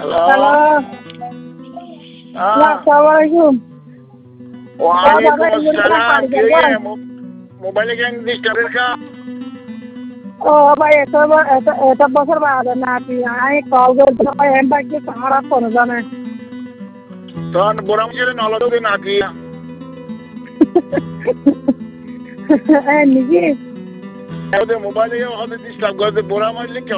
Hello. আসসালামু আলাইকুম। ওয়ালাইকুম আসসালাম। মোবাইলে কেন ডিস্টার্বের কা? ও ভাই এত বছর বাদে নাকি আমি কল করতে ভাই এম বাকি খারাপ কোনো জানে। তখন বোরাম ছেড়ে নলদে নাকি? নিজে মোবাইলে হতে ডিস্টার্ব করতে বোরাম আসলে